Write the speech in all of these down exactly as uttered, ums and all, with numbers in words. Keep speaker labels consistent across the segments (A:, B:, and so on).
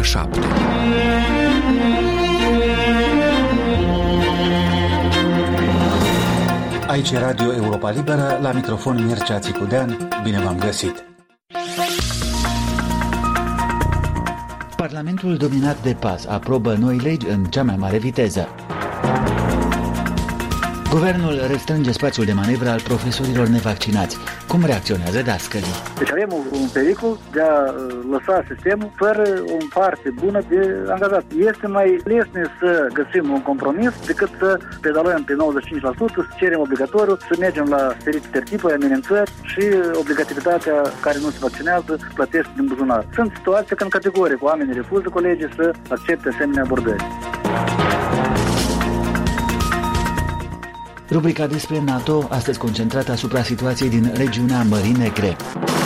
A: șapte. Aici e Radio Europa Liberă, la microfon Mircea Țicudean. Bine v-am găsit! Parlamentul dominat de P A S aprobă noi legi în cea mai mare viteză. Guvernul restrânge spațiul de manevră al profesorilor nevaccinați. Cum reacționează dascălii?
B: Deci avem un pericol de a lăsa sistemul fără o parte bună de angajați. Este mai lesne să găsim un compromis decât să pedalăm pe nouăzeci și cinci la sută, să cerem obligatoriu, să mergem la diferite tertipuri, amenințări și obligativitatea care nu se vaccinează plătește din buzunar. Sunt situații când categoric oamenii refuză colegii să accepte asemenea abordări.
A: Rubrica despre NATO, astăzi concentrată asupra situației din regiunea Mării Negre.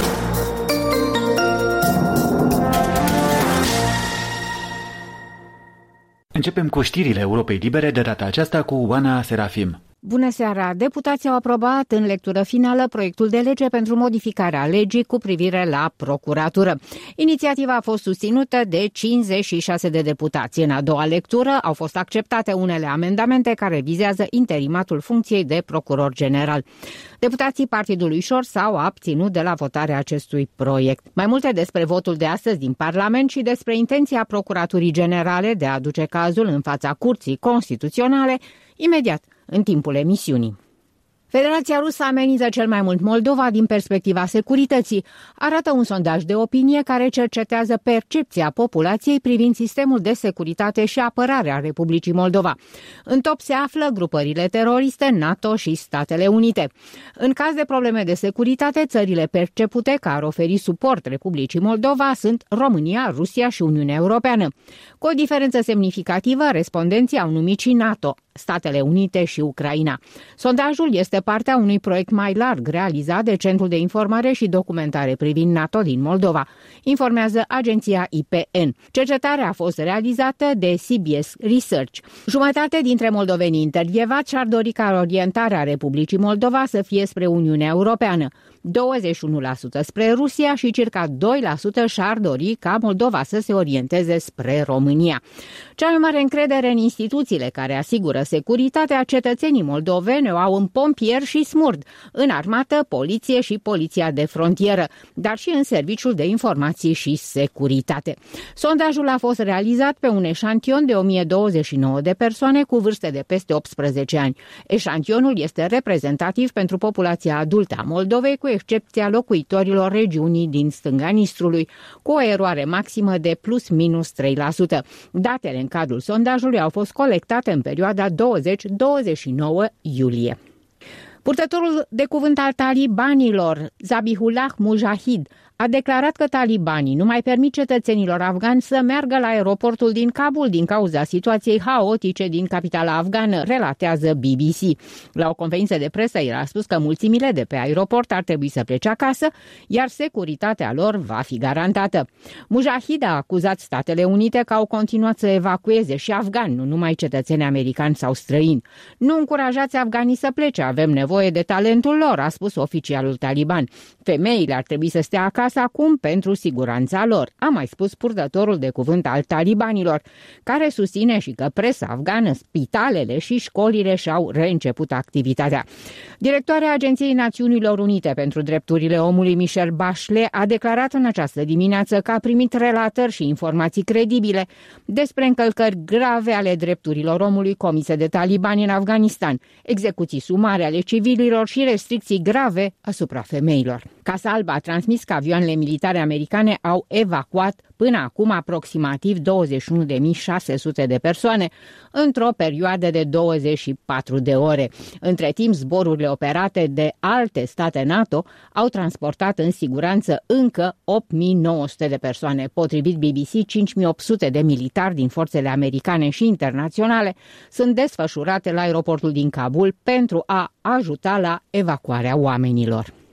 A: Începem cu știrile Europei Libere, de data aceasta cu Oana Serafim.
C: Bună seara! Deputații au aprobat în lectură finală proiectul de lege pentru modificarea legii cu privire la procuratură. Inițiativa a fost susținută de cincizeci și șase de deputați. În a doua lectură au fost acceptate unele amendamente care vizează interimatul funcției de procuror general. Deputații Partidului Șor s-au abținut de la votarea acestui proiect. Mai multe despre votul de astăzi din Parlament și despre intenția Procuraturii Generale de a aduce cazul în fața Curții Constituționale, imediat, în timpul emisiunii. Federația Rusă amenință cel mai mult Moldova din perspectiva securității, arată un sondaj de opinie care cercetează percepția populației privind sistemul de securitate și apărare a Republicii Moldova. În top se află grupările teroriste, NATO și Statele Unite. În caz de probleme de securitate, țările percepute care ar oferi suport Republicii Moldova sunt România, Rusia și Uniunea Europeană. Cu o diferență semnificativă, respondenții au numit și NATO, Statele Unite și Ucraina. Sondajul este partea unui proiect mai larg realizat de Centrul de Informare și Documentare privind NATO din Moldova, informează agenția I P N. Cercetarea a fost realizată de C B S Research. Jumătate dintre moldovenii intervievați și-ar dori ca orientarea Republicii Moldova să fie spre Uniunea Europeană, douăzeci și unu la sută spre Rusia și circa doi la sută și-ar dori ca Moldova să se orienteze spre România. Cea mai mare încredere în instituțiile care asigură securitatea cetățenii moldoveni o au în pompieri și smurd, în armată, poliție și poliția de frontieră, dar și în serviciul de informații și securitate. Sondajul a fost realizat pe un eșantion de o mie douăzeci și nouă de persoane cu vârste de peste optsprezece ani. Eșantionul este reprezentativ pentru populația adultă a Moldovei, cu excepția locuitorilor regiunii din stânga Nistrului, cu o eroare maximă de plus minus trei la sută. Datele în cadrul sondajului au fost colectate în perioada douăzeci douăzeci și nouă iulie. Purtătorul de cuvânt al talibanilor, Zabihullah Mujahid, a declarat că talibanii nu mai permit cetățenilor afgani să meargă la aeroportul din Kabul din cauza situației haotice din capitala afgană, relatează B B C. La o conferință de presă, el a spus că mulțimile de pe aeroport ar trebui să plece acasă, iar securitatea lor va fi garantată. Mujahid a acuzat Statele Unite că au continuat să evacueze și afgani, nu numai cetățeni americani sau străini. Nu încurajați afganii să plece, avem nevoie de talentul lor, a spus oficialul taliban. Femeile ar trebui să stea acasă acum pentru siguranța lor, a mai spus purtătorul de cuvânt al talibanilor, care susține și că presa afgană, spitalele și școlile și-au reînceput activitatea. Directoarea Agenției Națiunilor Unite pentru Drepturile Omului, Michelle Bachelet, a declarat în această dimineață că a primit relatări și informații credibile despre încălcări grave ale drepturilor omului comise de talibani în Afganistan, execuții sumare ale civililor și restricții grave asupra femeilor. Casa Albă a transmis că avioanele militare americane au evacuat până acum aproximativ douăzeci și unu de mii șase sute de persoane într-o perioadă de douăzeci și patru de ore. Între timp, zborurile operate de alte state NATO au transportat în siguranță încă opt mii nouă sute de persoane. Potrivit B B C, cinci mii opt sute de militari din forțele americane și internaționale sunt desfășurate la aeroportul din Kabul pentru a ajuta la evacuarea oamenilor.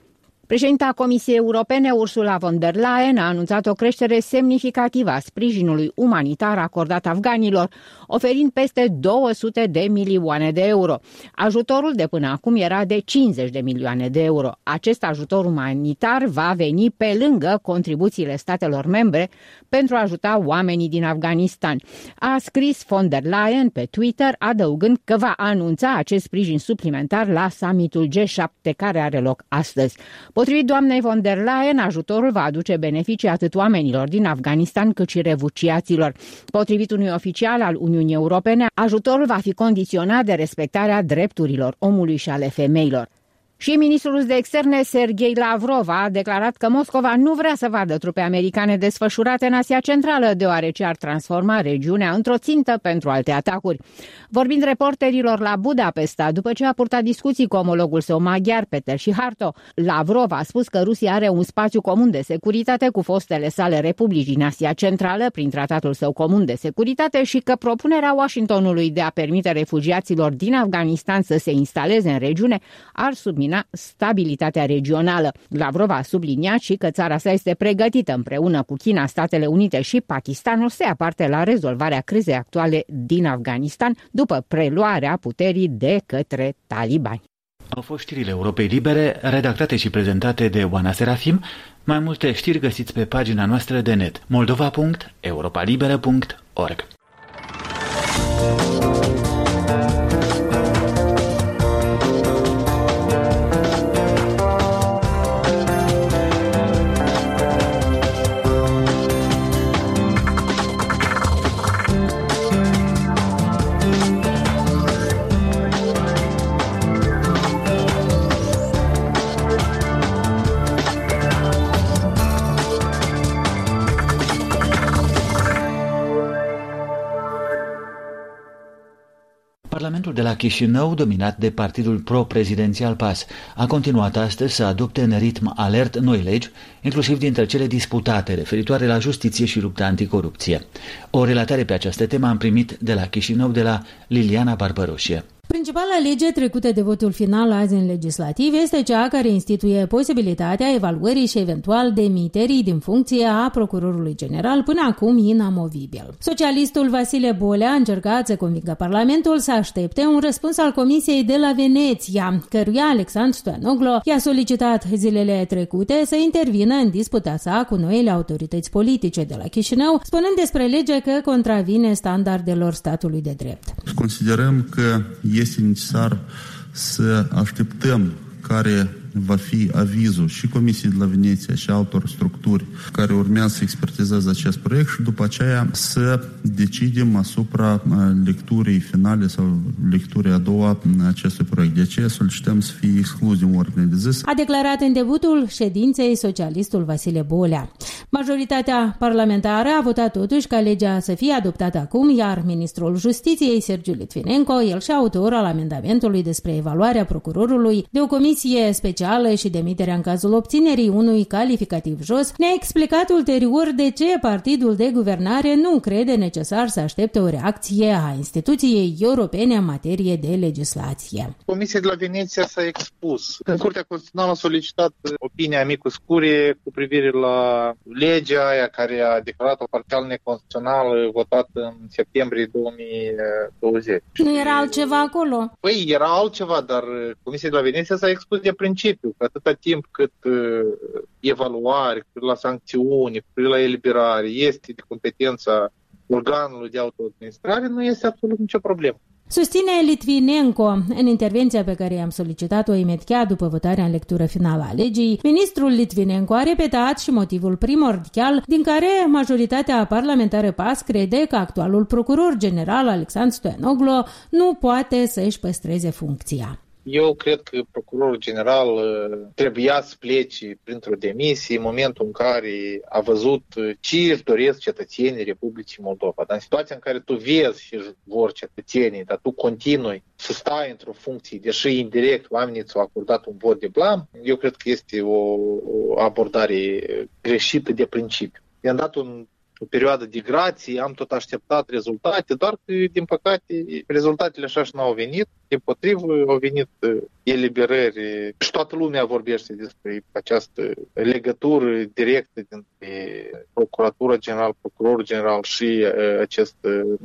C: Președinta Comisiei Europene, Ursula von der Leyen, a anunțat o creștere semnificativă a sprijinului umanitar acordat afganilor, oferind peste două sute de milioane de euro. Ajutorul de până acum era de cincizeci de milioane de euro. Acest ajutor umanitar va veni pe lângă contribuțiile statelor membre pentru a ajuta oamenii din Afganistan. A scris von der Leyen pe Twitter, adăugând că va anunța acest sprijin suplimentar la summitul G șapte care are loc astăzi. Potrivit doamnei von der Leyen, ajutorul va aduce beneficii atât oamenilor din Afganistan cât și refugiaților. Potrivit unui oficial al Uniunii Europene, ajutorul va fi condiționat de respectarea drepturilor omului și ale femeilor. Și ministrul de externe Sergei Lavrov a declarat că Moscova nu vrea să vadă trupe americane desfășurate în Asia Centrală, deoarece ar transforma regiunea într-o țintă pentru alte atacuri. Vorbind reporterilor la Budapesta, după ce a purtat discuții cu omologul său maghiar, Peter Siharto, Lavrov a spus că Rusia are un spațiu comun de securitate cu fostele sale republici din Asia Centrală prin tratatul său comun de securitate și că propunerea Washingtonului de a permite refugiaților din Afganistan să se instaleze în regiune ar submina stabilitatea regională. Lavrov a subliniat și că țara sa este pregătită împreună cu China, Statele Unite și Pakistanul să ia parte la rezolvarea crizei actuale din Afganistan după preluarea puterii de către talibani.
A: Au fost știrile Europei Libere, redactate și prezentate de Oana Serafim. Mai multe știri găsiți pe pagina noastră de net moldova punct europa liberă punct org. Parlamentul de la Chișinău, dominat de partidul pro-prezidențial P A S, a continuat astăzi să adopte în ritm alert noi legi, inclusiv dintre cele disputate, referitoare la justiție și lupta anticorupție. O relatare pe această temă am primit de la Chișinău de la Liliana Barbaroșie.
D: Principala lege trecută de votul final azi în legislativ este cea care instituie posibilitatea evaluării și eventual demiterii din funcție a procurorului general, până acum inamovibil. Socialistul Vasile Bolea a încercat să convingă Parlamentul să aștepte un răspuns al Comisiei de la Veneția, căruia Alexandru Stoianoglo i-a solicitat zilele trecute să intervină în disputa sa cu noile autorități politice de la Chișinău, spunând despre lege că contravine standardelor statului de drept.
E: Considerăm că este necesar să așteptăm care va fi avizul și Comisiei de la Veneția și altor structuri care urmează să expertizeze acest proiect și după aceea să decidem asupra lecturii finale sau lecturii a doua acestui proiect. De aceea solicităm să fie exclus din ordine de zi.
D: A declarat în debutul ședinței socialistul Vasile Bolea. Majoritatea parlamentară a votat totuși ca legea să fie adoptată acum, iar ministrul Justiției, Sergiu Litvinenko, el și autor al amendamentului despre evaluarea procurorului de o comisie specială și demiterea în cazul obținerii unui calificativ jos, ne-a explicat ulterior de ce partidul de guvernare nu crede necesar să aștepte o reacție a instituției europene în materie de legislație.
F: Comisia de la Veneția s-a expus. Curtea Constituțională a solicitat opinia amicus curiae cu privire la legea aia care a declarat-o parțial neconstituțională votată în septembrie două mii douăzeci.
D: Nu era altceva acolo?
F: Păi, era altceva, dar Comisia de la Veneția s-a expus de principiu că atâta timp cât uh, evaluare, cât la sancțiuni, cât la eliberare este de competența organului de autoadministrare, nu este absolut nicio problemă.
D: Susține Litvinenko în intervenția pe care i-am solicitat-o imediat după votarea în lectură finală a legii. Ministrul Litvinenko a repetat și motivul primordial din care majoritatea parlamentară P A S crede că actualul procuror general Alexandru Stoianoglo nu poate să își păstreze funcția.
F: Eu cred că procurorul general trebuia să plece printr-o demisie în momentul în care a văzut ce își doresc cetățenii Republicii Moldova. Dar în situația în care tu vezi și își vor cetățenii, dar tu continui să stai într-o funcție, deși indirect oamenii ți-au acordat un vot de blam, eu cred că este o, o abordare greșită de principiu. I-am dat un o perioadă de grație, am tot așteptat rezultate, doar că, din păcate, rezultatele așa și n-au venit. Dimpotrivă, au venit eliberări și toată lumea vorbește despre această legătură directă dintre Procuratura Generală, Procurorul General și acest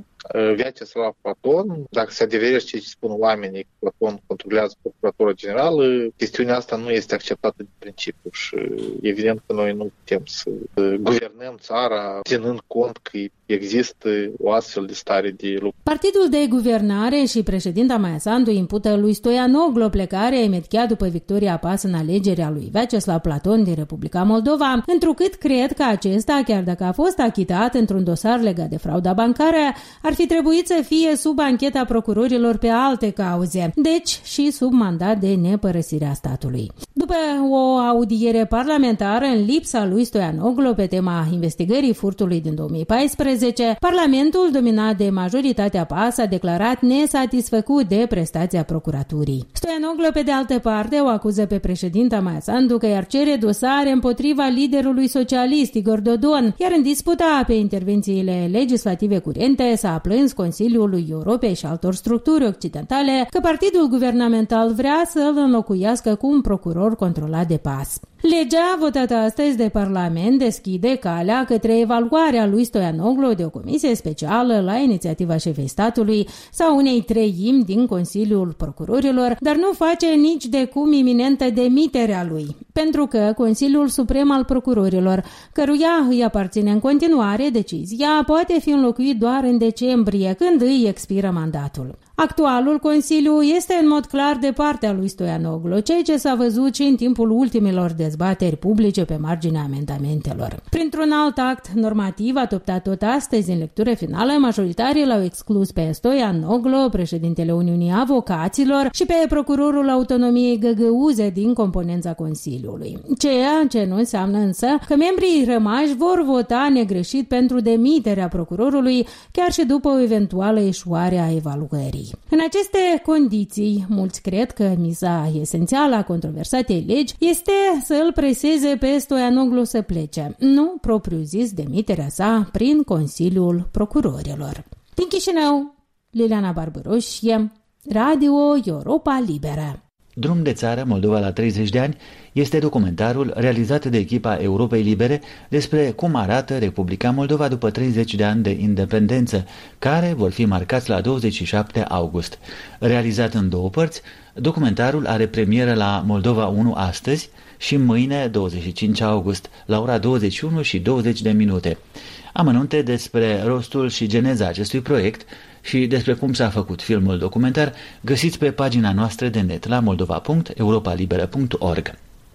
F: Vyacheslav Platon. Dacă se adeverește ce spun oamenii că Platon controlează Procuratura Generală, chestiunea asta nu este acceptată de principiu și evident că noi nu putem să guvernăm țara ținând cont că există o astfel de stare de lucru.
D: Partidul de guvernare și președinta Maia Sandu impută lui Stoianoglo plecarea imediat după victoria PAS în alegerea lui Vyacheslav Platon din Republica Moldova, întrucât cred că acesta, chiar dacă a fost achitat într-un dosar legat de frauda bancară, ar fi trebuit să fie sub ancheta procurorilor pe alte cauze, deci și sub mandat de nepărăsire a statului. După o audiere parlamentară în lipsa lui Stoianoglo pe tema investigării furtului din două mii paisprezece, Parlamentul, dominat de majoritatea PAS, a declarat nesatisfăcut de prestația procuraturii. Stoianoglo, pe de altă parte, o acuză pe președinta Maia Sandu că i-ar cere dosare împotriva liderului socialist Igor Dodon, iar în disputa pe intervențiile legislative curente s-a plâns Consiliul Europei și altor structuri occidentale că partidul guvernamental vrea să îl înlocuiască cu un procuror controlat de PAS. Legea votată astăzi de Parlament deschide calea către evaluarea lui Stoianoglo de o comisie specială la inițiativa șefei statului sau unei treimi din Consiliul Procurorilor, dar nu face nici de cum iminentă demiterea lui, pentru că Consiliul Suprem al Procurorilor, căruia îi aparține în continuare decizia, poate fi înlocuit doar în decembrie, când îi expiră mandatul. Actualul Consiliu este în mod clar de partea lui Stoianoglo, ceea ce s-a văzut și în timpul ultimilor dezbateri publice pe marginea amendamentelor. Printr-un alt act normativ adoptat tot astăzi în lectură finală, majoritarii l-au exclus pe Stoianoglo, președintele Uniunii Avocaților, și pe procurorul autonomiei găgăuze din componența Consiliului. Ceea ce nu înseamnă însă că membrii rămași vor vota negreșit pentru demiterea procurorului, chiar și după o eventuală eșuare a evaluării. În aceste condiții, mulți cred că miza esențială a controversatei legi este să îl preseze pe Stoianoglo să plece, nu propriu-zis demiterea sa prin Consiliul Procurorilor. Din Chișinău, Liliana Barbaroșie, Radio Europa Liberă.
A: Drum de țară, Moldova la treizeci de ani, este documentarul realizat de echipa Europei Libere despre cum arată Republica Moldova după treizeci de ani de independență, care vor fi marcați la douăzeci și șapte august. Realizat în două părți, documentarul are premieră la Moldova unu astăzi și mâine, douăzeci și cinci august, la ora douăzeci și unu și douăzeci de minute. Amănunte despre rostul și geneza acestui proiect și despre cum s-a făcut filmul documentar găsiți pe pagina noastră de net la moldova punct europa liberă punct org.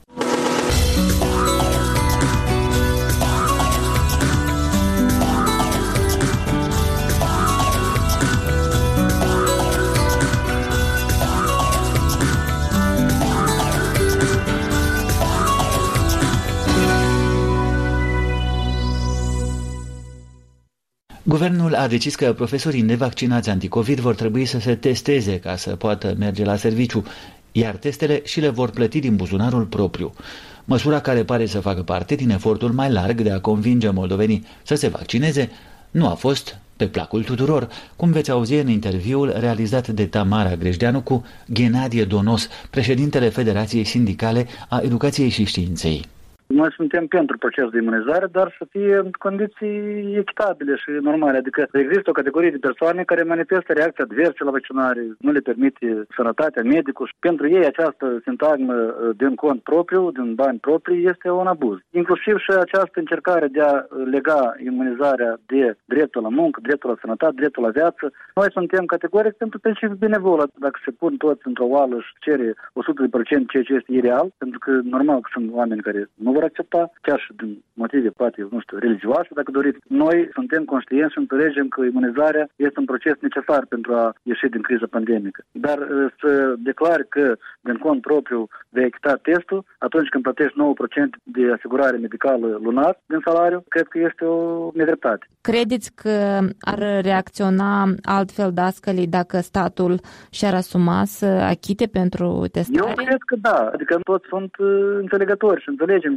A: Guvernul a decis că profesorii nevaccinați anticovid vor trebui să se testeze ca să poată merge la serviciu, iar testele și le vor plăti din buzunarul propriu. Măsura, care pare să facă parte din efortul mai larg de a convinge moldovenii să se vaccineze, nu a fost pe placul tuturor, cum veți auzi în interviul realizat de Tamara Grejdeanu cu Ghenadie Donos, președintele Federației Sindicale a Educației și Științei.
B: Noi suntem pentru procesul de imunizare, dar să fie în condiții echitabile și normale. Adică există o categorie de persoane care manifestă reacții adverse la vaccinare, nu le permite sănătatea, medicul și pentru ei această sintagmă din cont propriu, din bani proprii, este un abuz. Inclusiv și această încercare de a lega imunizarea de dreptul la muncă, dreptul la sănătate, dreptul la viață. Noi suntem categoric pentru principiul benevol. Dacă se pun toți într-o oală și cere o sută la sută ceea ce este ireal, pentru că normal că sunt oameni care nu vor accepta, chiar și din motive, poate, nu știu, religioase, dacă doriți. Noi suntem conștienți și înțelegem că imunizarea este un proces necesar pentru a ieși din criza pandemică. Dar să declari că din cont propriu vei achita testul, atunci când plătești nouă la sută de asigurare medicală lunar din salariu, cred că este o nedreptate.
G: Credeți că ar reacționa altfel dascălii dacă statul și-ar asuma să achite pentru testare?
B: Eu cred că da. Adică toți sunt înțelegători și înțelegem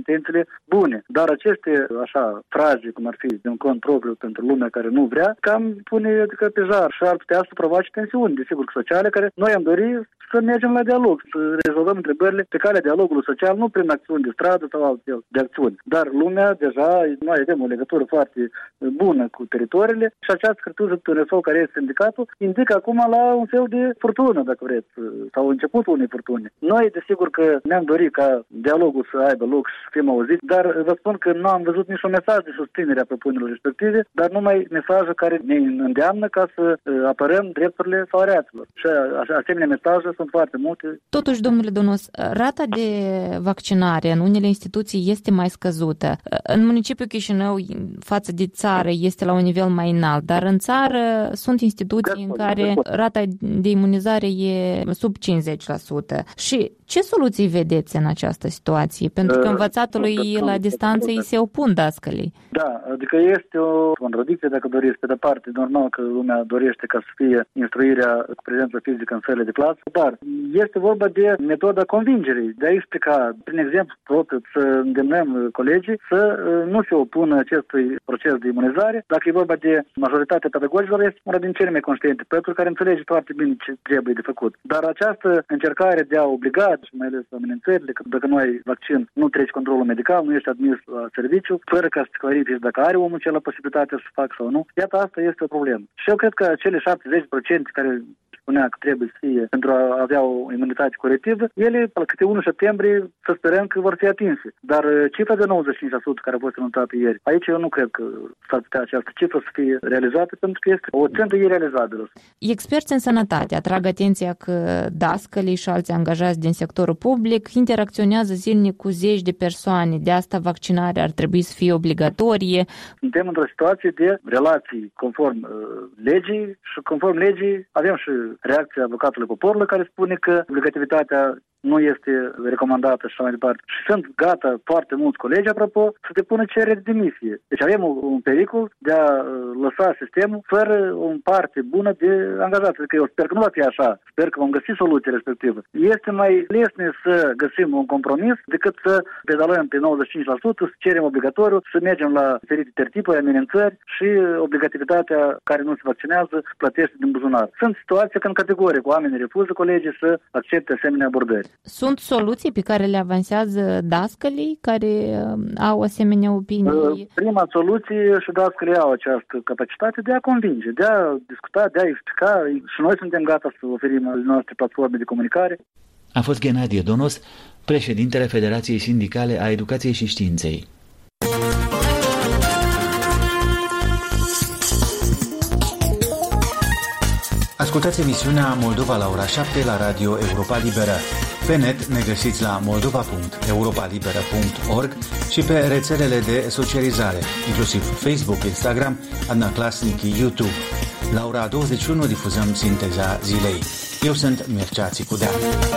B: intențiile bune. Dar aceste, așa, fraze, cum ar fi de un cont propriu pentru lumea care nu vrea, cam pune adică, pe jar și ar putea să provoace tensiuni, desigur, sociale, care noi am dorit să mergem la dialog, să rezolvăm întrebările pe calea dialogului social, nu prin acțiuni de stradă sau alte de acțiuni. Dar lumea, deja, noi avem o legătură foarte bună cu teritoriile și această hârtiuză de Tunefău, care este sindicatul, indică acum la un fel de furtună, dacă vreți, sau începutul unei furtune. Noi, desigur că ne-am dorit ca dialogul să aibă loc și să fim auziți, dar vă spun că nu am văzut niciun mesaj de susținere a propunerilor respective, dar numai mesajul care ne îndeamnă ca să apărăm drepturile salariaților. Și asemenea mesaje sunt foarte multe.
G: Totuși, domnule Donos, rata de vaccinare în unele instituții este mai scăzută. În municipiul Chișinău, față de țară, este la un nivel mai înalt, dar în țară sunt instituții în care rata de imunizare e sub cincizeci la sută. Și ce soluții vedeți în această situație? Pentru că învățatului la distanță îi se opun dascălii.
B: Da, adică este o contradicție, dacă doriți, pe de parte, normal că lumea dorește ca să fie instruirea cu prezență fizică în sălile de clasă, dar este vorba de metoda convingerii, de a explica, prin exemplu propriu, să îndemnăm colegii să nu se opună acestui proces de imunizare. Dacă e vorba de majoritatea pedagogilor, este una din cele mai conștiente, pentru care înțelege foarte bine ce trebuie de făcut. Dar această încercare de a obliga, și mai ales amenințările, că dacă nu ai vaccin, nu treci controlul medical, nu ești admis la serviciu, fără ca să te clarifici dacă are omul cel la posibilitatea să facă sau nu. Iată, asta este o problemă. Și eu cred că acele șaptezeci la sută care spunea că trebuie să fie pentru a avea o imunitate colectivă, ele, la câte unu septembrie, să sperăm că vor fi atinse. Dar cifra de nouăzeci și cinci la sută care a fost anunțată ieri, aici eu nu cred că s-ar putea această cifră să fie realizată, pentru că este o țintă irealizabilă.
G: Experți în sănătate atrag atenția că dascălii și alți angajați din sectorul public interacționează zilnic cu zeci de persoane. De asta vaccinarea ar trebui să fie obligatorie.
B: Suntem într-o situație de relații conform uh, legii și conform legii avem și reacția avocatului poporului care spune că obligativitatea nu este recomandată și așa mai departe. Și sunt gata foarte mulți colegi, apropo, să depună cerere de demisie. Deci avem un pericol de a lăsa sistemul fără o parte bună de angajați. Adică eu sper că nu va fi așa. Sper că vom găsi soluția respectivă. Este mai lesne să găsim un compromis decât să pedalăm pe nouăzeci și cinci la sută, să cerem obligatoriu, să mergem la diferite tertipuri, amenințări și obligativitatea care nu se vaccinează plătește din buzunar. Sunt situații când categoric oamenii refuză colegii să accepte asemenea abordări.
G: Sunt soluții pe care le avansează dascălii care au asemenea opinii?
B: Prima soluție și dascălii au această capacitate de a convinge, de a discuta, de a explica și noi suntem gata să oferim ale noastre platforme de comunicare.
A: A fost Ghenadie Donos, președintele Federației Sindicale a Educației și Științei. Ascultați emisiunea Moldova la ora șapte la Radio Europa Liberă. Pe net ne găsiți la moldova punct europa liberă punct org și pe rețelele de socializare, inclusiv Facebook, Instagram, Adnaclasnic, YouTube. La ora douăzeci și unu difuzăm Sinteza zilei. Eu sunt Mircea Țicudea.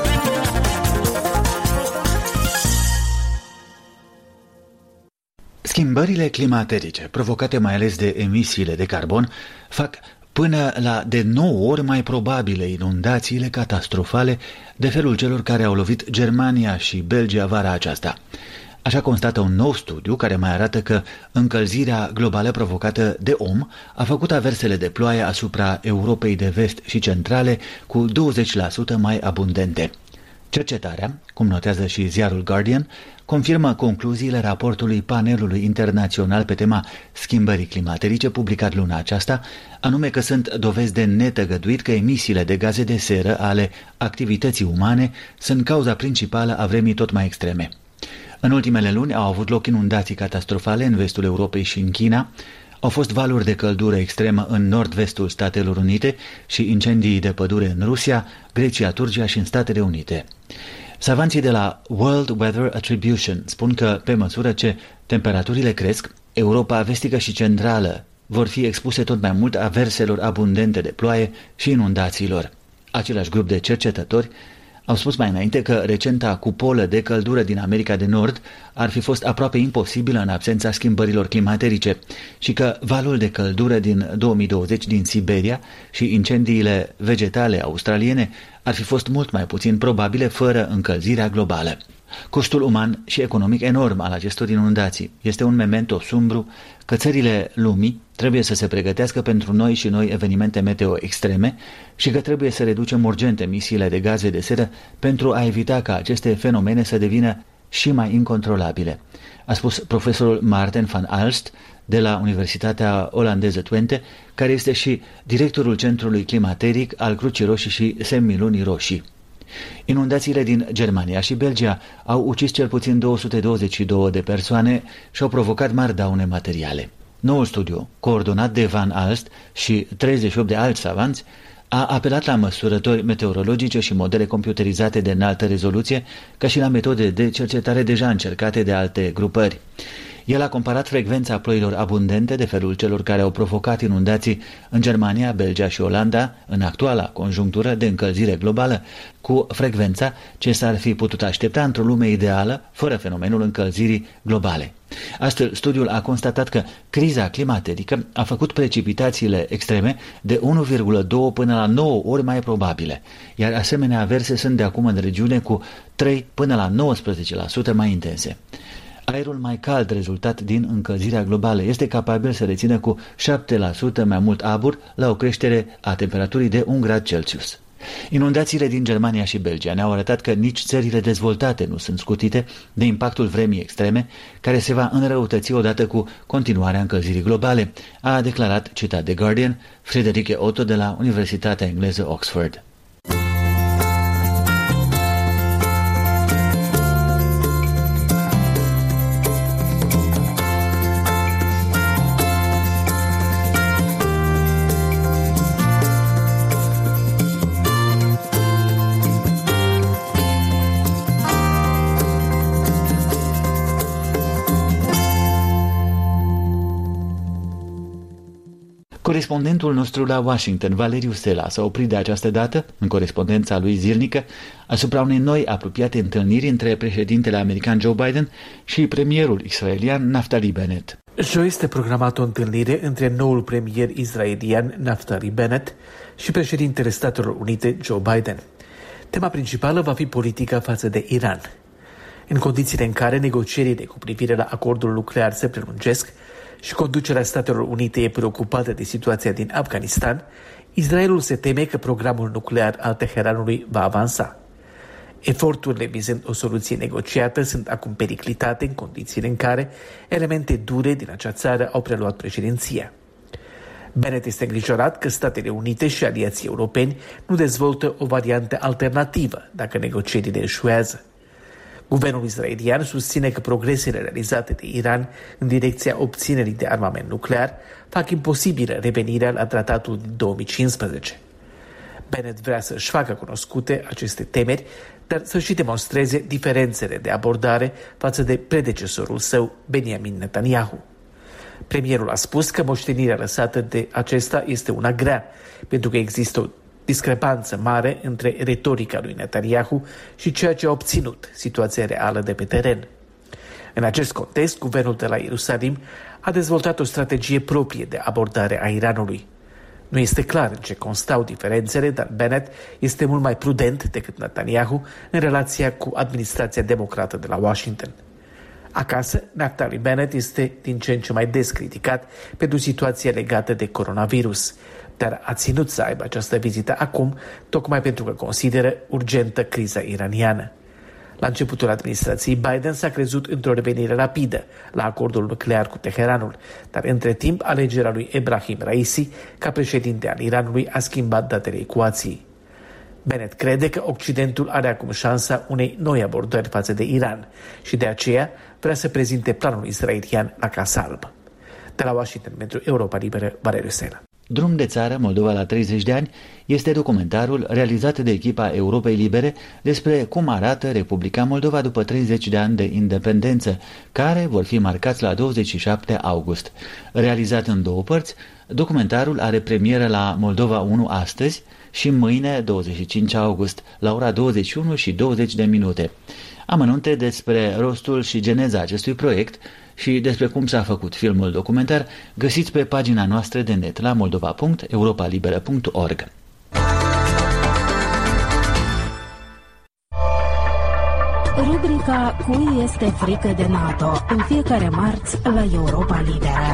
A: Schimbările climaterice, provocate mai ales de emisiile de carbon, fac până la de nouă ori mai probabile inundațiile catastrofale de felul celor care au lovit Germania și Belgia vara aceasta. Așa constată un nou studiu care mai arată că încălzirea globală provocată de om a făcut aversele de ploaie asupra Europei de vest și centrale cu douăzeci la sută mai abundente. Cercetarea, cum notează și ziarul Guardian, confirmă concluziile raportului Panelului Internațional pe tema schimbării climaterice publicat luna aceasta, anume că sunt dovezi de netăgăduit că emisiile de gaze de seră ale activității umane sunt cauza principală a vremii tot mai extreme. În ultimele luni au avut loc inundații catastrofale în vestul Europei și în China, au fost valuri de căldură extremă în nord-vestul Statelor Unite și incendii de pădure în Rusia, Grecia, Turcia și în Statele Unite. Savanții de la World Weather Attribution spun că, pe măsură ce temperaturile cresc, Europa vestică și centrală vor fi expuse tot mai mult averselor abundente de ploaie și inundațiilor. Același grup de cercetători au spus mai înainte că recenta cupolă de căldură din America de Nord ar fi fost aproape imposibilă în absența schimbărilor climaterice și că valul de căldură din două mii douăzeci din Siberia și incendiile vegetale australiene ar fi fost mult mai puțin probabile fără încălzirea globală. Costul uman și economic enorm al acestor inundații este un memento sumbru că țările lumii trebuie să se pregătească pentru noi și noi evenimente meteo extreme și că trebuie să reducem urgent emisiile de gaze de seră pentru a evita ca aceste fenomene să devină și mai incontrolabile, a spus profesorul Maarten van Aalst de la Universitatea Olandeză Twente, care este și directorul Centrului Climateric al Crucii Roșii și Semilunii Roșii. Inundațiile din Germania și Belgia au ucis cel puțin două sute douăzeci și două de persoane și au provocat mari daune materiale. Noul studiu, coordonat de Van Aalst și treizeci și opt de alți savanți, a apelat la măsurători meteorologice și modele computerizate de înaltă rezoluție, ca și la metode de cercetare deja încercate de alte grupări. El a comparat frecvența ploilor abundente de felul celor care au provocat inundații în Germania, Belgia și Olanda, în actuala conjunctură de încălzire globală, cu frecvența ce s-ar fi putut aștepta într-o lume ideală, fără fenomenul încălzirii globale. Astfel, studiul a constatat că criza climaterică a făcut precipitațiile extreme de unu virgulă doi până la nouă ori mai probabile, iar asemenea averse sunt de acum în regiune cu trei până la nouăsprezece la sută mai intense. Aerul mai cald rezultat din încălzirea globală este capabil să rețină cu șapte la sută mai mult abur la o creștere a temperaturii de un grad Celsius. Inundațiile din Germania și Belgia ne-au arătat că nici țările dezvoltate nu sunt scutite de impactul vremii extreme, care se va înrăutăți odată cu continuarea încălzirii globale, a declarat, citat The Guardian, Friederike Otto de la Universitatea Engleză Oxford. Corespondentul nostru la Washington, Valeriu Sela, s-a oprit de această dată, în corespondența lui zilnică, asupra unei noi apropiate întâlniri între președintele american Joe Biden și premierul israelian Naftali Bennett.
H: Joi este programată o întâlnire între noul premier israelian Naftali Bennett și președintele Statelor Unite Joe Biden. Tema principală va fi politica față de Iran. În condițiile în care negocierile cu privire la acordul nuclear se prelungesc și conducerea Statelor Unite e preocupată de situația din Afganistan, Israelul se teme că programul nuclear al Teheranului va avansa. Eforturile vizând o soluție negociată sunt acum periclitate în condițiile în care elemente dure din acea țară au preluat președinția. Bennett este îngrijorat că Statele Unite și aliații europeni nu dezvoltă o variantă alternativă dacă negocierile eșuează. Guvernul israelian susține că progresele realizate de Iran în direcția obținerii de armament nuclear fac imposibilă revenirea la tratatul din două mii cincisprezece. Bennett vrea să-și facă cunoscute aceste temeri, dar să și demonstreze diferențele de abordare față de predecesorul său, Benjamin Netanyahu. Premierul a spus că moștenirea lăsată de acesta este una grea, pentru că există o discrepanță mare între retorica lui Netanyahu și ceea ce a obținut, situația reală de pe teren. În acest context, guvernul de la Ierusalim a dezvoltat o strategie proprie de abordare a Iranului. Nu este clar în ce constau diferențele, dar Bennett este mult mai prudent decât Netanyahu în relația cu administrația democrată de la Washington. Acasă, Naftali Bennett este din ce în ce mai des criticat pentru situația legată de coronavirus, dar a ținut să aibă această vizită acum, tocmai pentru că consideră urgentă criza iraniană. La începutul administrației Biden s-a crezut într-o revenire rapidă la acordul nuclear cu Teheranul, dar între timp alegerea lui Ebrahim Raisi ca președinte al Iranului a schimbat datele ecuației. Bennett crede că Occidentul are acum șansa unei noi abordări față de Iran și de aceea vrea să prezinte planul israelian la Casa Albă. De la Washington pentru Europa Liberă, Valeriu Sela.
A: Drum de țară, Moldova la treizeci de ani, este documentarul realizat de echipa Europei Libere despre cum arată Republica Moldova după treizeci de ani de independență, care vor fi marcați la douăzeci și șapte august. Realizat în două părți, documentarul are premieră la Moldova unu astăzi și mâine, douăzeci și cinci august, la ora douăzeci și unu și douăzeci de minute. Amănunte despre rostul și geneza acestui proiect și despre cum s-a făcut filmul documentar găsiți pe pagina noastră de net la moldova punct europa liberă punct org.
D: Rubrica Cui este frică de NATO, în fiecare marți la Europa Liberă.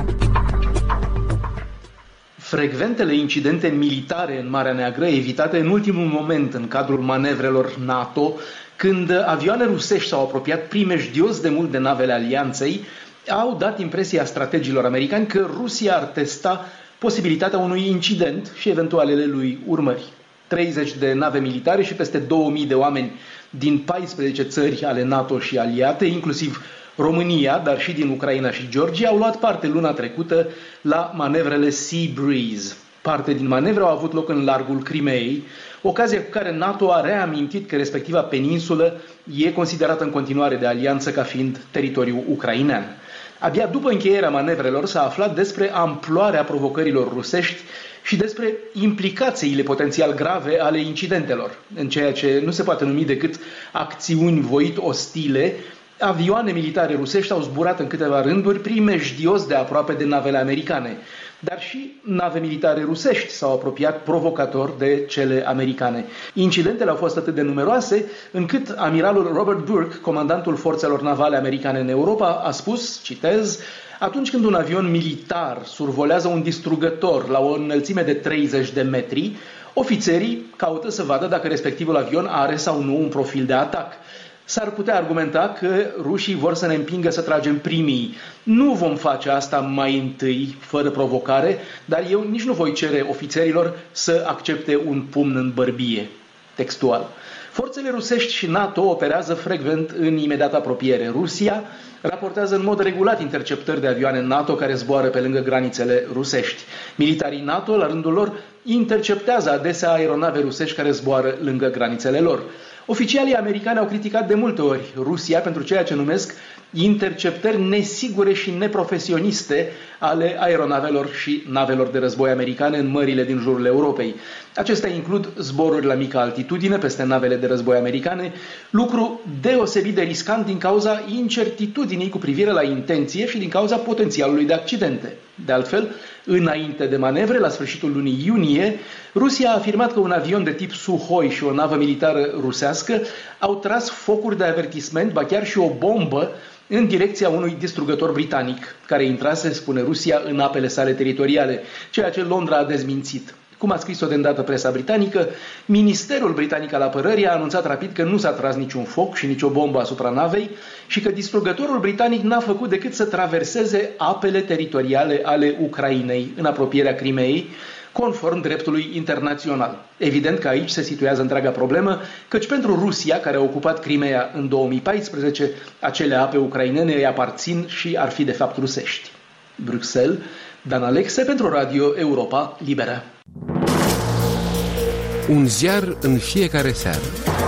I: Frecventele incidente militare în Marea Neagră, evitate în ultimul moment în cadrul manevrelor NATO, când avioane rusești s-au apropiat primejdios de mult de navele alianței, au dat impresia strategilor americani că Rusia ar testa posibilitatea unui incident și eventualele lui urmări. treizeci de nave militare și peste două mii de oameni din paisprezece țări ale NATO și aliate, inclusiv România, dar și din Ucraina și Georgia, au luat parte luna trecută la manevrele Sea Breeze. Parte din manevre au avut loc în largul Crimeei, ocazie cu care NATO a reamintit că respectiva peninsulă e considerată în continuare de alianță ca fiind teritoriu ucrainean. Abia după încheierea manevrelor s-a aflat despre amploarea provocărilor rusești și despre implicațiile potențial grave ale incidentelor. În ceea ce nu se poate numi decât acțiuni voit ostile, avioane militare rusești au zburat în câteva rânduri primejdios de aproape de navele americane, dar și nave militare rusești s-au apropiat provocator de cele americane. Incidentele au fost atât de numeroase încât amiralul Robert Burke, comandantul forțelor navale americane în Europa, a spus, citez, atunci când un avion militar survolează un distrugător la o înălțime de treizeci de metri, ofițerii caută să vadă dacă respectivul avion are sau nu un profil de atac. S-ar putea argumenta că rușii vor să ne împingă să tragem primii. Nu vom face asta mai întâi, fără provocare, dar eu nici nu voi cere ofițerilor să accepte un pumn în bărbie. Textual. Forțele rusești și NATO operează frecvent în imediată apropiere. Rusia raportează în mod regulat interceptări de avioane NATO care zboară pe lângă granițele rusești. Militarii NATO, la rândul lor, interceptează adesea aeronave rusești care zboară lângă granițele lor. Oficialii americani au criticat de multe ori Rusia pentru ceea ce numesc interceptări nesigure și neprofesioniste ale aeronavelor și navelor de război americane în mările din jurul Europei. Acestea includ zboruri la mică altitudine peste navele de război americane, lucru deosebit de riscant din cauza incertitudinii cu privire la intenție și din cauza potențialului de accidente. De altfel, înainte de manevre, la sfârșitul lunii iunie, Rusia a afirmat că un avion de tip Suhoi și o navă militară rusească au tras focuri de avertisment, ba chiar și o bombă, în direcția unui distrugător britanic, care intrase, spune Rusia, în apele sale teritoriale, ceea ce Londra a dezmințit. Cum a scris-o de îndată presa britanică, Ministerul Britanic al Apărării a anunțat rapid că nu s-a tras niciun foc și nicio bombă asupra navei și că distrugătorul britanic n-a făcut decât să traverseze apele teritoriale ale Ucrainei în apropierea Crimeei, conform dreptului internațional. Evident că aici se situează întreaga problemă, căci pentru Rusia, care a ocupat Crimeea în două mii paisprezece, acele ape ucrainene îi aparțin și ar fi de fapt rusești. Bruxelles, Dan Alexe pentru Radio Europa Liberă.
J: Un ziar în fiecare seară.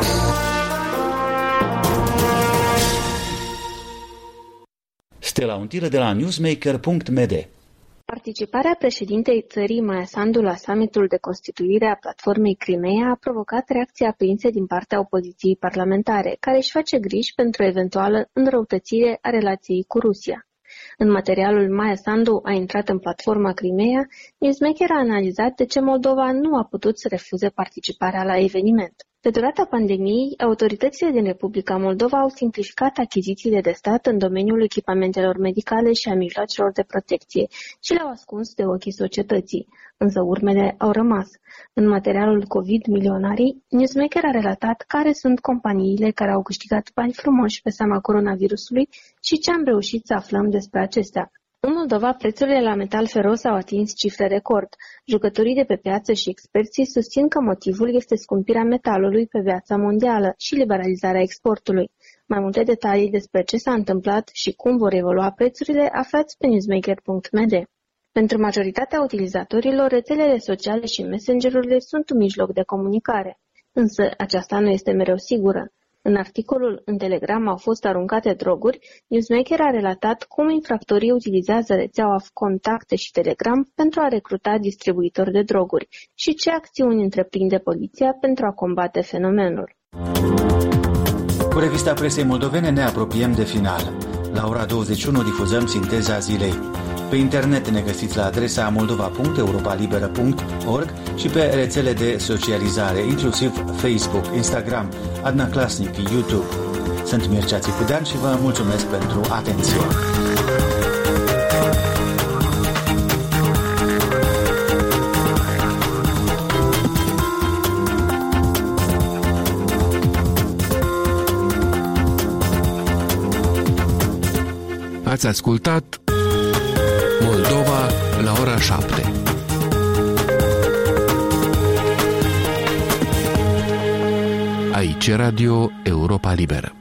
A: Stella Untiră de la newsmaker punct m d.
K: Participarea președintei țării Maia Sandu la summitul de constituire a platformei Crimeea a provocat reacții aprinse din partea opoziției parlamentare, care își face griji pentru eventuală înrăutățire a relației cu Rusia. În materialul Maia Sandu a intrat în platforma Crimeea, Newsmaker a analizat de ce Moldova nu a putut să refuze participarea la eveniment. Pe durata pandemiei, autoritățile din Republica Moldova au simplificat achizițiile de stat în domeniul echipamentelor medicale și a mijloacelor de protecție și le-au ascuns de ochii societății, însă urmele au rămas. În materialul COVID Milionarii, Newsmaker a relatat care sunt companiile care au câștigat bani frumoși pe seama coronavirusului și ce am reușit să aflăm despre acestea. În Moldova, prețurile la metal feros au atins cifre record. Jucătorii de pe piață și experții susțin că motivul este scumpirea metalului pe piața mondială și liberalizarea exportului. Mai multe detalii despre ce s-a întâmplat și cum vor evolua prețurile aflați pe newsmaker punct m d. Pentru majoritatea utilizatorilor, rețelele sociale și messengerurile sunt un mijloc de comunicare. Însă aceasta nu este mereu sigură. În articolul În Telegram au fost aruncate droguri, Newsmaker a relatat cum infractorii utilizează rețeaua Contacte și Telegram pentru a recruta distribuitori de droguri și ce acțiuni întreprinde poliția pentru a combate fenomenul.
A: Cu revista presei moldovene ne apropiem de final. La ora douăzeci și unu difuzăm sinteza zilei. Pe internet ne găsiți la adresa moldova punct europa liberă punct org și pe rețele de socializare, inclusiv Facebook, Instagram, Adna Klasnic, YouTube. Sunt Mircea Țicudean și vă mulțumesc pentru atenție.
J: Ați ascultat Moldova la ora șapte. Aici Radio Europa Liberă.